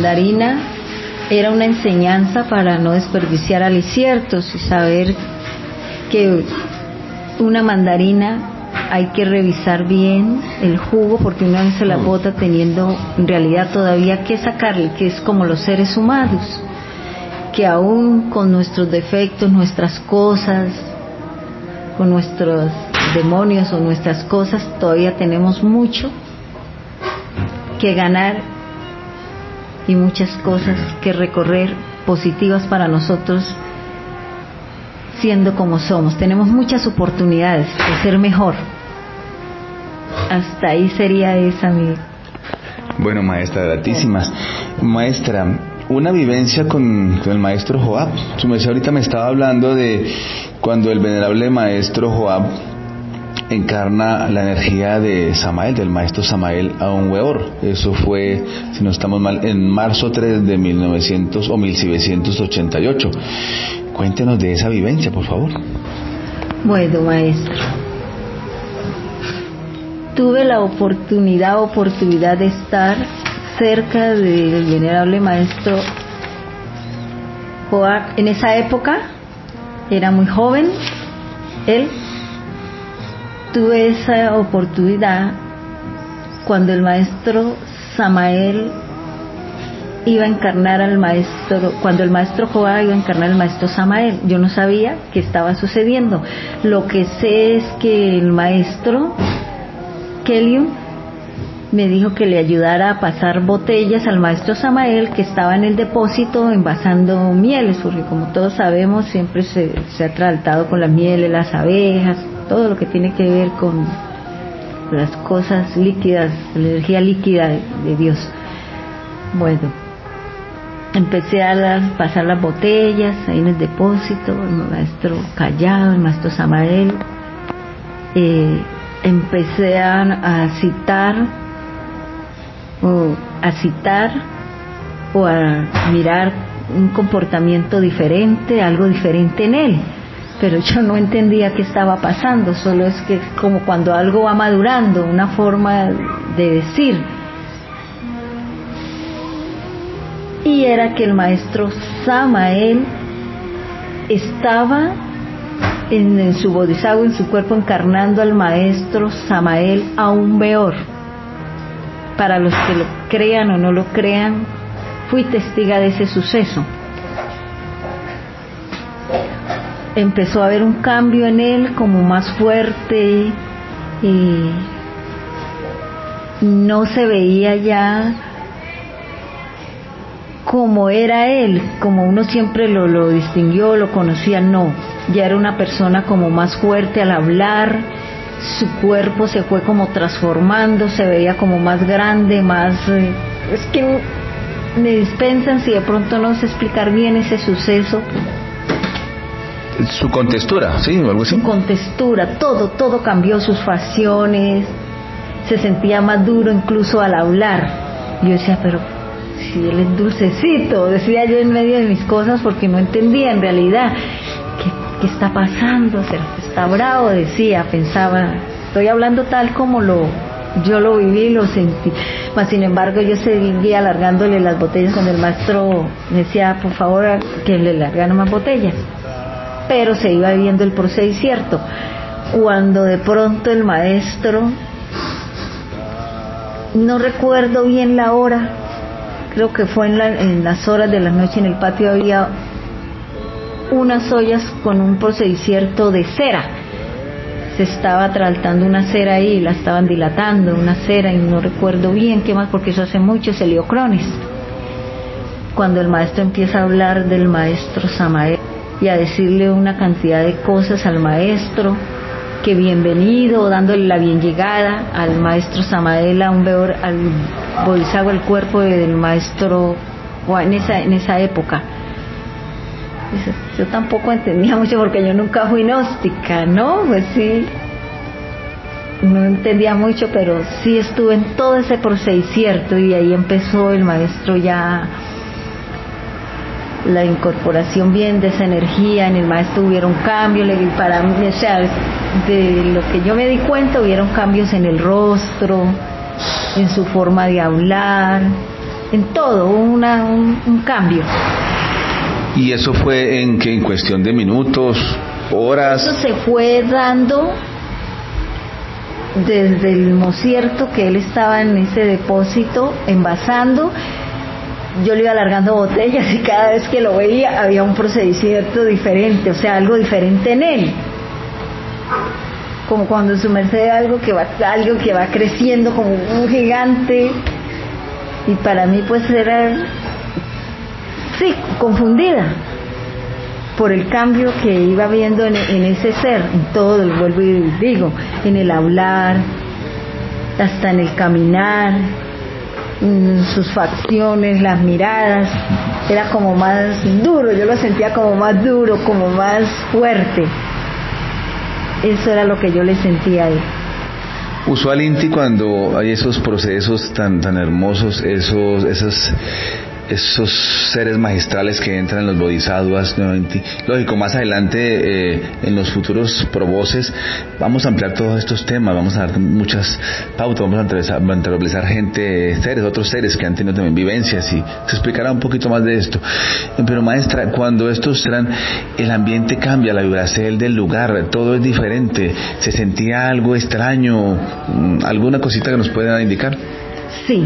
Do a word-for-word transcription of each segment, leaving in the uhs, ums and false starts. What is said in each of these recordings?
mandarina era una enseñanza para no desperdiciar aliciertos y saber que una mandarina hay que revisar bien el jugo, porque una vez se la bota teniendo en realidad todavía que sacarle, que es como los seres humanos, que aún con nuestros defectos, nuestras cosas, con nuestros demonios o nuestras cosas, todavía tenemos mucho que ganar y muchas cosas que recorrer positivas para nosotros siendo como somos. Tenemos muchas oportunidades de ser mejor. Hasta ahí sería esa mi... Bueno, maestra, gratísimas. Maestra, una vivencia con, con el maestro Joab. Su merced ahorita me estaba hablando de cuando el venerable maestro Joab encarna la energía de Samael, del maestro Samael a un weor. Eso fue, si no estamos mal, en marzo tres de mil novecientos o mil novecientos ochenta y ocho. Cuéntenos de esa vivencia, por favor. Bueno, maestro, tuve la oportunidad, oportunidad de estar cerca del venerable maestro Joab. En esa época era muy joven él. Tuve esa oportunidad cuando el maestro Samael iba a encarnar al maestro, cuando el maestro Joab iba a encarnar al maestro Samael. Yo no sabía qué estaba sucediendo. Lo que sé es que el maestro Kelium me dijo que le ayudara a pasar botellas al maestro Samael, que estaba en el depósito envasando mieles, porque como todos sabemos siempre se, se ha tratado con las mieles, las abejas, todo lo que tiene que ver con las cosas líquidas, la energía líquida de, de Dios. Bueno, empecé a las, pasar las botellas ahí en el depósito, el maestro callado, el maestro Samael. Eh, empecé a, a citar o a citar o a mirar un comportamiento diferente, algo diferente en él, pero yo no entendía qué estaba pasando. Solo es que como cuando algo va madurando, una forma de decir. Y era que el maestro Samael estaba en, en su bodhisattva, en su cuerpo, encarnando al maestro Samael a un beor. Para los que lo crean o no lo crean, fui testiga de ese suceso. Empezó a haber un cambio en él, como más fuerte, y no se veía ya como era él, como uno siempre lo, lo distinguió, lo conocía. No, ya era una persona como más fuerte al hablar, su cuerpo se fue como transformando, se veía como más grande, más... Eh, es que me dispensan si de pronto no sé explicar bien ese suceso. Su contextura, ¿sí? ¿O algo así? Su contextura, todo, todo cambió, sus facciones, se sentía más duro incluso al hablar. Yo decía, pero si él es dulcecito, decía yo en medio de mis cosas, porque no entendía en realidad qué, qué está pasando. ¿Será que está bravo? Decía, pensaba, estoy hablando tal como lo yo lo viví, lo sentí. Mas sin embargo yo seguía alargándole las botellas cuando el maestro decía, por favor, que le largaran más botellas. Pero se iba viendo el procedimiento. Cuando de pronto el maestro, no recuerdo bien la hora, creo que fue en, la, en las horas de la noche, en el patio había unas ollas con un procedimiento de cera. Se estaba tratando una cera ahí, la estaban dilatando, una cera, y no recuerdo bien qué más, porque eso hace mucho, es heliocronis. Cuando el maestro empieza a hablar del maestro Samael y a decirle una cantidad de cosas al maestro, que bienvenido, dándole la bien llegada al maestro Samael, a un beor, al bodhisattva, el cuerpo del maestro, o en esa, en esa época. Yo tampoco entendía mucho porque yo nunca fui gnóstica, ¿no? Pues sí, no entendía mucho, pero sí estuve en todo ese procedimiento, y ahí empezó el maestro ya la incorporación bien de esa energía. En el maestro hubieron cambios, le, para mí, o sea, de lo que yo me di cuenta, hubieron cambios en el rostro, en su forma de hablar, en todo, una, un, un cambio. ¿Y eso fue en que en cuestión de minutos, horas? Eso se fue dando desde el mocierto que él estaba en ese depósito envasando. Yo le iba alargando botellas y cada vez que lo veía había un procedimiento diferente, o sea, algo diferente en él. Como cuando su merced algo que va, algo que va creciendo como un gigante. Y para mí pues era, sí, confundida por el cambio que iba viendo en, en ese ser, en todo, vuelvo y digo, en el hablar, hasta en el caminar, en sus facciones, las miradas, era como más duro, yo lo sentía como más duro, como más fuerte. Eso era lo que yo le sentía a él. Usual Inti, cuando hay esos procesos tan tan hermosos, esos esas esos seres magistrales que entran en los bodhisattvas, nuevamente, lógico, más adelante eh, en los futuros provoces vamos a ampliar todos estos temas, vamos a dar muchas pautas, vamos a entrevistar, a entrevistar gente, seres, otros seres que han tenido también vivencias y se explicará un poquito más de esto. Pero maestra, cuando estos traen, el ambiente cambia, la vibración del lugar, todo es diferente, se sentía algo extraño, alguna cosita que nos puedan indicar. Sí.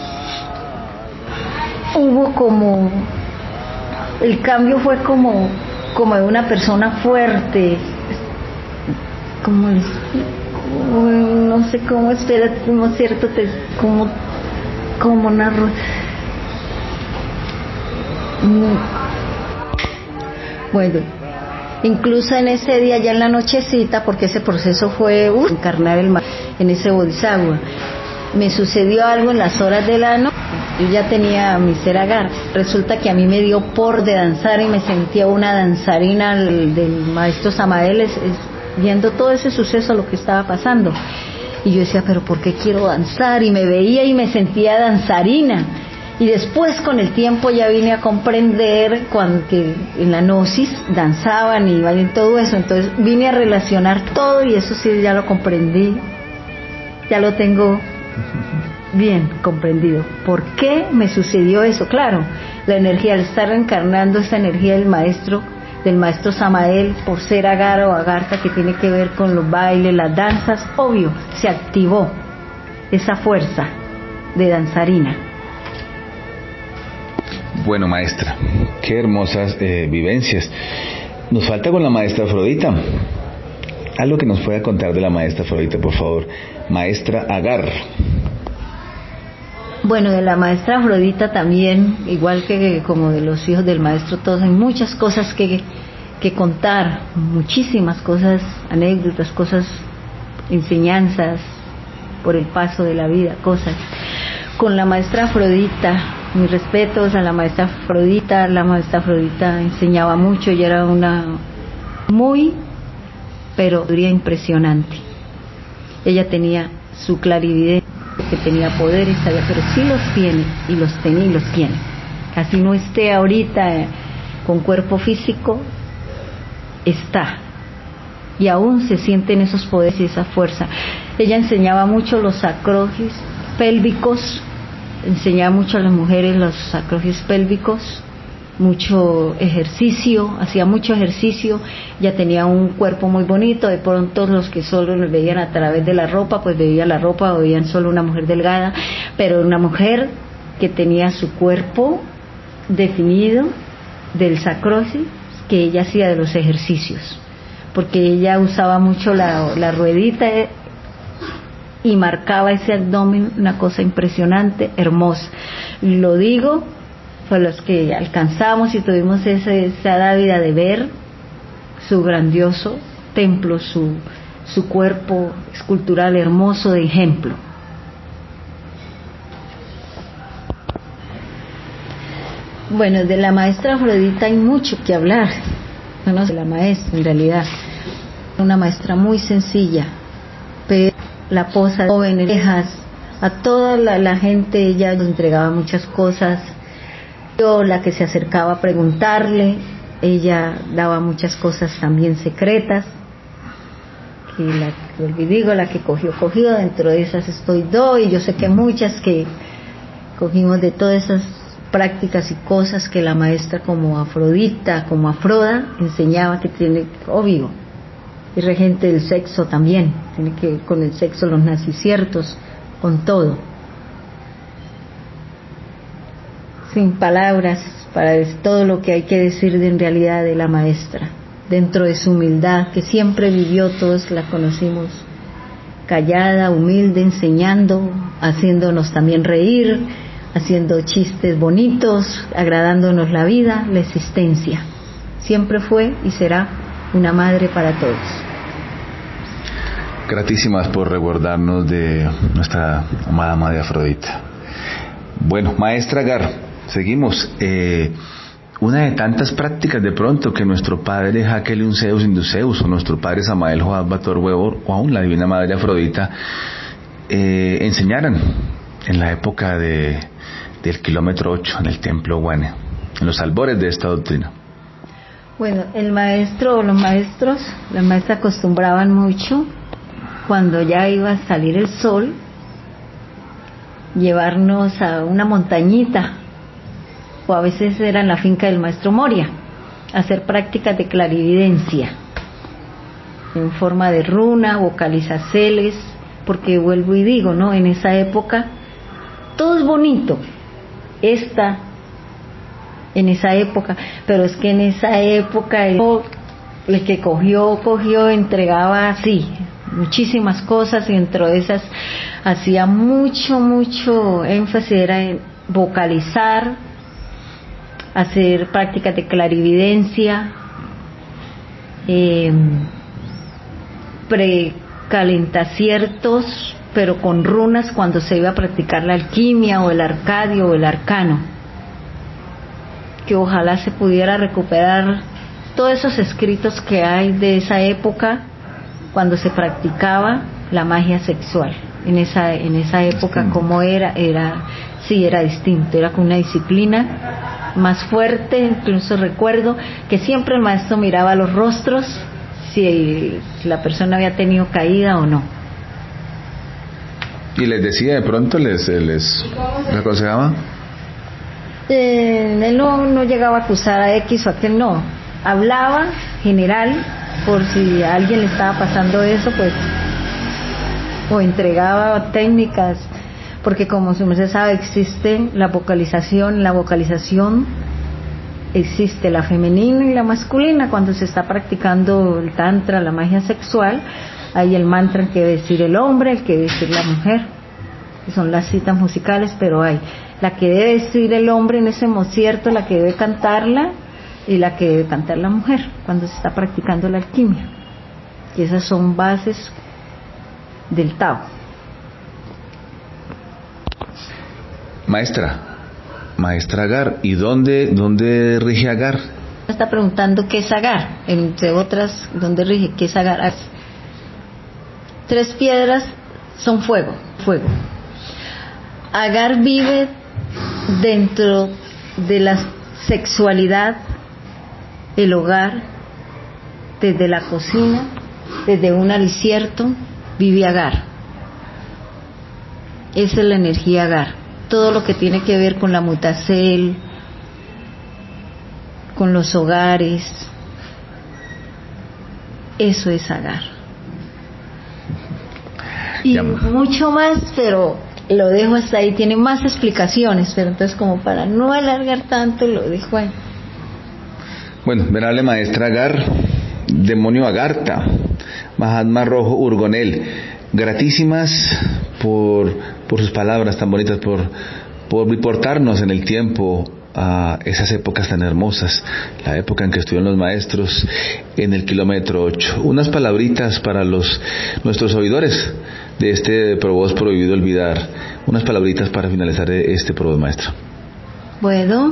Hubo como, el cambio fue como, como de una persona fuerte, como, no sé cómo, espera, como cierto, como, como una, bueno, incluso en ese día, ya en la nochecita, porque ese proceso fue uh, encarnar el mar en ese bodhisattva, me sucedió algo en las horas de la noche. Yo ya tenía mi ser agar. Resulta que a mí me dio por de danzar y me sentía una danzarina del, del maestro Samael, es, es, viendo todo ese suceso, lo que estaba pasando. Y yo decía, pero ¿por qué quiero danzar? Y me veía y me sentía danzarina. Y después, con el tiempo, ya vine a comprender cuando que en la gnosis danzaban y en todo eso. Entonces vine a relacionar todo y eso sí ya lo comprendí. Ya lo tengo bien comprendido. ¿Por qué me sucedió eso? Claro, la energía, al estar encarnando esa energía del maestro, del maestro Samael, por ser agar o agartha, que tiene que ver con los bailes, las danzas, obvio, se activó esa fuerza de danzarina. Bueno, maestra, qué hermosas eh, vivencias. Nos falta con la maestra Afrodita. Algo que nos pueda contar de la maestra Afrodita, por favor. Maestra Agar. Bueno, de la maestra Afrodita también, igual que como de los hijos del maestro, todos hay muchas cosas que, que contar, muchísimas cosas, anécdotas, cosas, enseñanzas por el paso de la vida, cosas. Con la maestra Afrodita, mis respetos a la maestra Afrodita, la maestra Afrodita enseñaba mucho y era una muy, pero diría impresionante. Ella tenía su clarividencia, que tenía poderes, pero sí los tiene, y los tenía y los tiene. Así no esté ahorita eh, con cuerpo físico, está. Y aún se sienten esos poderes y esa fuerza. Ella enseñaba mucho los sacrogios pélvicos, enseñaba mucho a las mujeres los sacrogios pélvicos, mucho ejercicio, hacía mucho ejercicio, ya tenía un cuerpo muy bonito. De pronto los que solo nos veían a través de la ropa, pues veían la ropa o veían solo una mujer delgada, pero una mujer que tenía su cuerpo definido del sacrosis, que ella hacía de los ejercicios, porque ella usaba mucho la, la ruedita y marcaba ese abdomen, una cosa impresionante, hermosa. Lo digo fue los que alcanzamos y tuvimos ese, esa dávida de ver su grandioso templo, su, su cuerpo escultural hermoso de ejemplo. Bueno, de la maestra Afrodita hay mucho que hablar, no de la maestra en realidad, una maestra muy sencilla, pero la posa jóvenes, viejas, a toda la, la gente ella nos entregaba muchas cosas. Yo, la que se acercaba a preguntarle, ella daba muchas cosas también secretas, que la que digo, la que cogió, cogió, dentro de esas estoy yo, y yo sé que muchas que, cogimos de todas esas prácticas y cosas que la maestra como Afrodita, como Afroda, enseñaba, que tiene, obvio, y regente del sexo también, tiene que ver con el sexo, los naciciertos, con todo. Sin palabras para decir todo lo que hay que decir de en realidad de la maestra, dentro de su humildad, que siempre vivió, todos la conocimos callada, humilde, enseñando, haciéndonos también reír, haciendo chistes bonitos, agradándonos la vida, la existencia. Siempre fue y será una madre para todos. Gratísimas por recordarnos de nuestra amada madre Afrodita. Bueno, maestra Agar, seguimos. Eh, una de tantas prácticas de pronto que nuestro padre Jaqueliun Zeus Induceus o nuestro padre Samael Joab Bator Huevor o aún la divina madre Afrodita eh, enseñaran en la época de, del kilómetro ocho en el templo Guane, en los albores de esta doctrina. Bueno, el maestro o los maestros, las maestras acostumbraban mucho cuando ya iba a salir el sol llevarnos a una montañita, o a veces era en la finca del maestro Moria, hacer prácticas de clarividencia en forma de runa, vocalizaceles, porque vuelvo y digo, ¿no? En esa época todo es bonito, esta, en esa época, pero es que en esa época el, el que cogió, cogió, entregaba así, muchísimas cosas, y dentro de esas hacía mucho, mucho énfasis, era en vocalizar, hacer prácticas de clarividencia, eh, precalentaciertos, pero con runas cuando se iba a practicar la alquimia o el arcadio o el arcano, que ojalá se pudiera recuperar todos esos escritos que hay de esa época cuando se practicaba la magia sexual. En esa en esa época, como era, era sí era distinto, era con una disciplina más fuerte. Incluso recuerdo que siempre el maestro miraba los rostros si la persona había tenido caída o no. Y les decía, de pronto les les, les aconsejaba. Eh, él no, no llegaba a acusar a X o a aquel, no. Hablaba general por si a alguien le estaba pasando eso, pues, o entregaba técnicas, porque como su merced sabe, existe la vocalización, la vocalización existe la femenina y la masculina. Cuando se está practicando el tantra, la magia sexual, hay el mantra el que debe decir el hombre, el que debe decir la mujer, que son las citas musicales, pero hay la que debe decir el hombre en ese concierto, la que debe cantarla, y la que debe cantar la mujer cuando se está practicando la alquimia. Y esas son bases del Tao. Maestra, maestra Agar, ¿y dónde, dónde rige Agar? Me está preguntando qué es Agar, entre otras, ¿dónde rige? ¿Qué es Agar? Tres piedras son fuego, fuego. Agar vive dentro de la sexualidad, el hogar, desde la cocina, desde un alicierto, vive Agar. Esa es la energía Agar. Todo lo que tiene que ver con la mutacel, con los hogares, eso es Agar. Y Llama. mucho más, pero lo dejo hasta ahí. Tiene más explicaciones, pero entonces, como para no alargar tanto, lo dejo ahí. Bueno, venerable maestra Agar, demonio Agartha, Mahatma Rojo Urgonel, gratísimas por, por sus palabras tan bonitas, por, por portarnos en el tiempo a esas épocas tan hermosas, la época en que estuvieron los maestros en el kilómetro ocho. Unas palabritas para los nuestros oidores de este Provoz Prohibido Olvidar, unas palabritas para finalizar este Provoz, maestro. Bueno,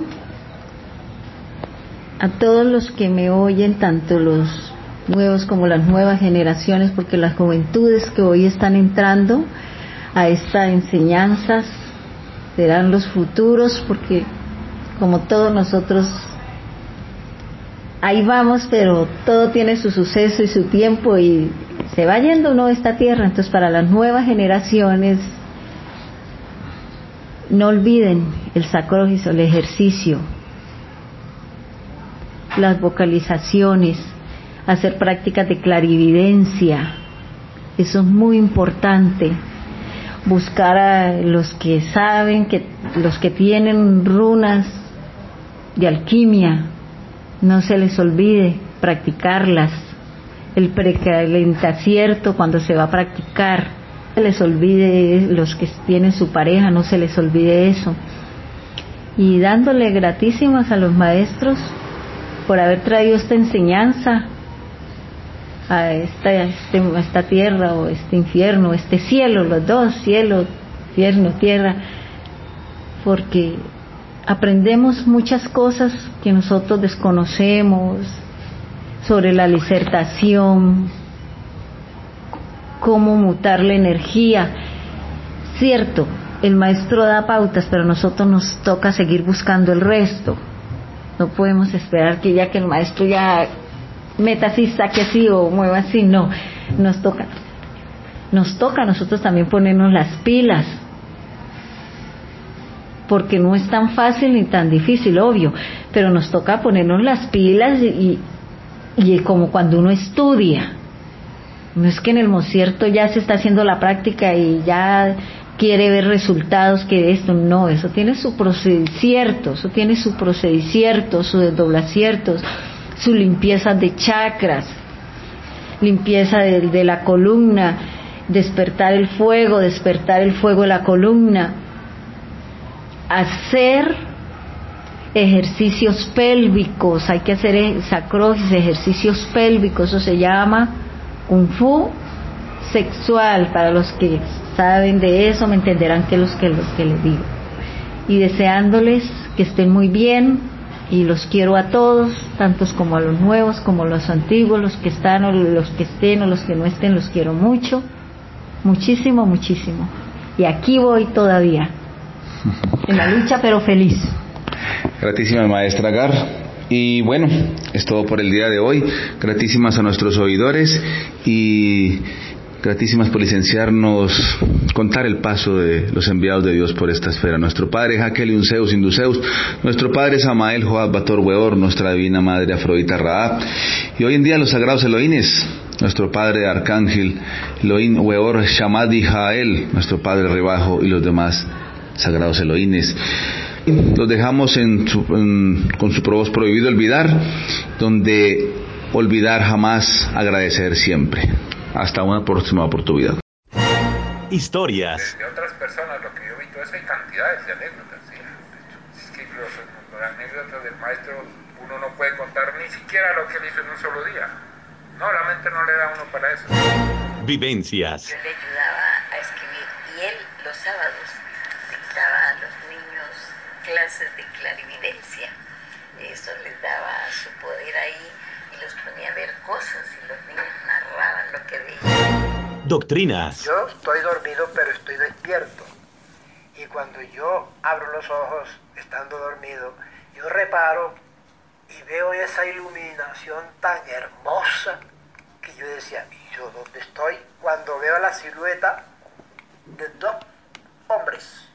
a todos los que me oyen, tanto los nuevos como las nuevas generaciones, porque las juventudes que hoy están entrando a estas enseñanzas serán los futuros, porque como todos nosotros ahí vamos, pero todo tiene su suceso y su tiempo y se va yendo uno de esta tierra. Entonces, para las nuevas generaciones no olviden el sacrófiso, el ejercicio, las vocalizaciones, hacer prácticas de clarividencia. Eso es muy importante. Buscar a los que saben, que los que tienen runas de alquimia, no se les olvide practicarlas. El precalentacierto cuando se va a practicar, no se les olvide, los que tienen su pareja, no se les olvide eso. Y dándole gratísimas a los maestros por haber traído esta enseñanza a esta, este, a esta tierra o este infierno, este cielo, los dos, cielo, infierno, tierra, porque aprendemos muchas cosas que nosotros desconocemos sobre la disertación, cómo mutar la energía. Cierto, el maestro da pautas, pero a nosotros nos toca seguir buscando el resto. No podemos esperar que ya que el maestro ya meta así, saque así o mueva así, no, nos toca nos toca a nosotros también ponernos las pilas, porque no es tan fácil ni tan difícil, obvio, pero nos toca ponernos las pilas y, y como cuando uno estudia, no es que en el concierto ya se está haciendo la práctica y ya quiere ver resultados que esto, no, eso tiene su procedicierto, eso tiene su procedicierto, su desdoblaciertos, su limpieza de chakras, limpieza de, de la columna, despertar el fuego, despertar el fuego de la columna, hacer ejercicios pélvicos, hay que hacer sacrófisis, ejercicios pélvicos, eso se llama Kung Fu sexual, para los que saben de eso me entenderán que los que, los que les digo, y deseándoles que estén muy bien. Y los quiero a todos, tantos como a los nuevos, como a los antiguos, los que están o los que estén o los que no estén, los quiero mucho, muchísimo, muchísimo. Y aquí voy todavía, en la lucha, pero feliz. Gratísima maestra Gar. Y bueno, es todo por el día de hoy. Gratísimas a nuestros oidores y gratísimas por licenciarnos contar el paso de los enviados de Dios por esta esfera. Nuestro Padre Jaqueliun Zeus Induceus, nuestro Padre Samael Joab Bator Weor, nuestra Divina Madre Afrodita Raab, y hoy en día los sagrados Elohines, nuestro Padre Arcángel Elohim Weor Shamadi Jael, nuestro Padre Rebajo y los demás sagrados Elohines. Los dejamos en su, en, con su voz prohibido olvidar, donde olvidar jamás, agradecer siempre. Hasta una próxima oportunidad. Historias. De otras personas, lo que yo vi, todo eso hay cantidades de anécdotas. ¿Sí? Es que los, los anécdotas del maestro uno no puede contar ni siquiera lo que él hizo en un solo día. No, la mente no le da a uno para eso. Vivencias. Yo le ayudaba a escribir y él los sábados dictaba a los niños clases de clarividencia. Eso les daba su poder ahí y los ponía a ver cosas y los niños narraban lo que veían. Doctrinas. Yo estoy dormido pero estoy despierto y cuando yo abro los ojos estando dormido, yo reparo y veo esa iluminación tan hermosa que yo decía, ¿y yo dónde estoy? Cuando veo la silueta de dos hombres,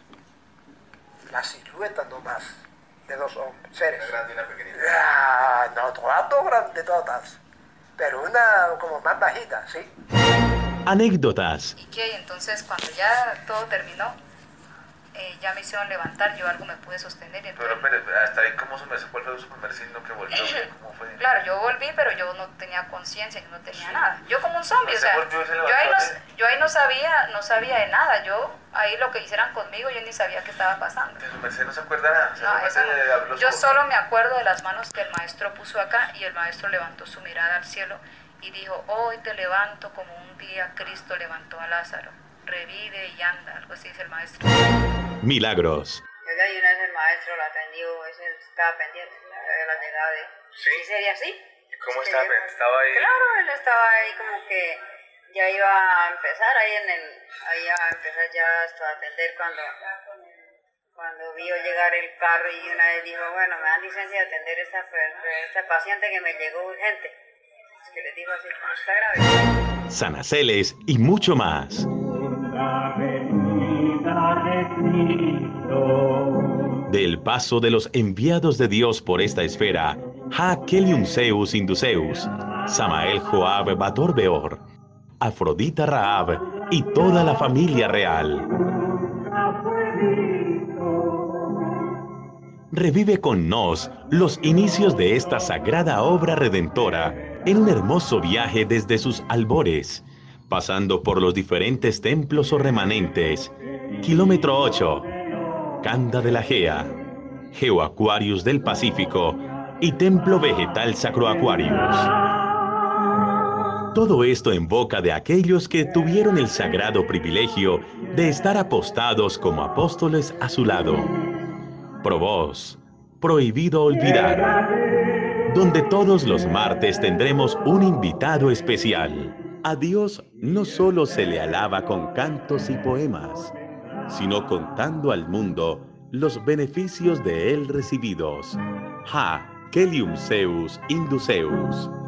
la silueta nomás de dos hombres, seres. Una grande y una pequeñita. Ah, no, todas dos grandes todas, pero una como más bajita, ¿sí? Anécdotas. ¿Y qué? Entonces cuando ya todo terminó, eh, ya me hicieron levantar, yo algo me pude sostener. Entonces... Pero, pero hasta ahí, ¿cómo se me cuál fue su primer signo que volvió? ¿Cómo fue? Claro, yo volví, pero yo no tenía conciencia, que no tenía sí. nada. Yo como un zombie, o sea, volvió, se yo ahí, no, yo ahí no sabía, no sabía de nada. Yo ahí lo que hicieran conmigo, yo ni sabía qué estaba pasando. ¿Su merced no se acuerda nada? No, eso no. Yo solo me acuerdo de las manos que el maestro puso acá y el maestro levantó su mirada al cielo y dijo, hoy te levanto como un día Cristo levantó a Lázaro. Revive y anda, algo así dice el maestro. Milagros. Oiga, y una vez el maestro lo atendió, ese estaba pendiente de la llegada de... ¿Sí? ¿Sí sería así? ¿Cómo ¿Sí estaba? sería? ¿Estaba ahí? Claro, él estaba ahí como que ya iba a empezar ahí en el... Ahí a empezar ya hasta a atender cuando... Cuando vio llegar el carro y una vez dijo, bueno, me dan licencia de atender esta, esta paciente que me llegó urgente. Es que les digo así, como está grave. Sanaceles y mucho más. La venida de Cristo del paso de los enviados de Dios por esta esfera, Ha Kelium Zeus Induceus, Samael Joab Bator Beor, Afrodita Raab y toda la familia real. Revive con nos los inicios de esta sagrada obra redentora en un hermoso viaje desde sus albores, pasando por los diferentes templos o remanentes. Kilómetro ocho, Canda de la Gea, Geoaquarius del Pacífico y Templo Vegetal Sacroaquarius. Todo esto en boca de aquellos que tuvieron el sagrado privilegio de estar apostados como apóstoles a su lado. Probós, Prohibido Olvidar, donde todos los martes tendremos un invitado especial. A Dios no solo se le alaba con cantos y poemas, sino contando al mundo los beneficios de él recibidos. Ha Kelium Zeus Induceus.